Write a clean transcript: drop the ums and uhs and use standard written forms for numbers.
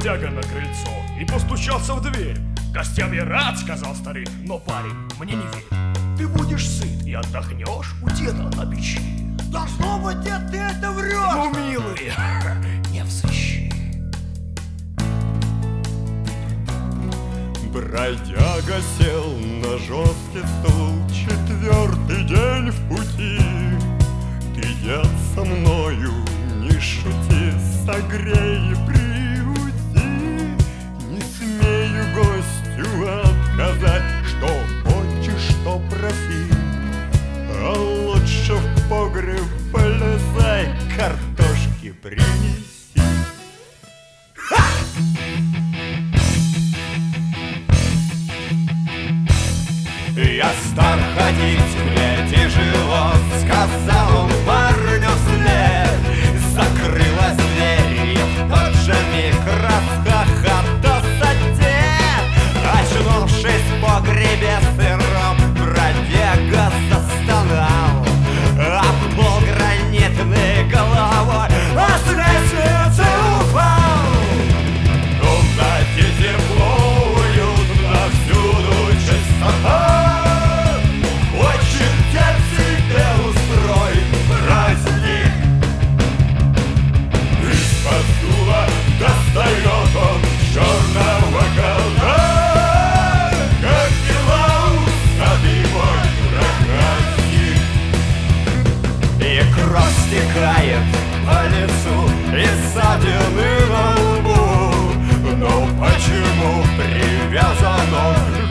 бродяга на крыльцо и постучался в дверь. «Гостям я рад», — сказал старик, — «но, парень, мне не верь. Ты будешь сыт и отдохнешь у деда на печи». Должно быть, дед, ты это врешь! Ну, милый, не взыщи. Бродяга сел на жесткий стул, 4-й день в пути. Ты, дед, со мною не шути, согрей и приути. Не смею гостю отказать, что хочешь, что проси. А лучше в погреб полезай, картошки принеси. Я стар ходить, мне тяжело, сказал он парню вслед. Закрылась дверь, и в тот же миг расхохотался дед. Очнувшись в погребе сыром, бродяга застонал, а пол гранитной головой с лестницы упал. В комнате тепло, уютно, всюду чистота. Очень дед себе устроит праздник. Из-под стула достает он черного кота. Как дела у сады, мой проказник? И кровь стекает по лицу, и ссадины на лбу. Но почему привязан он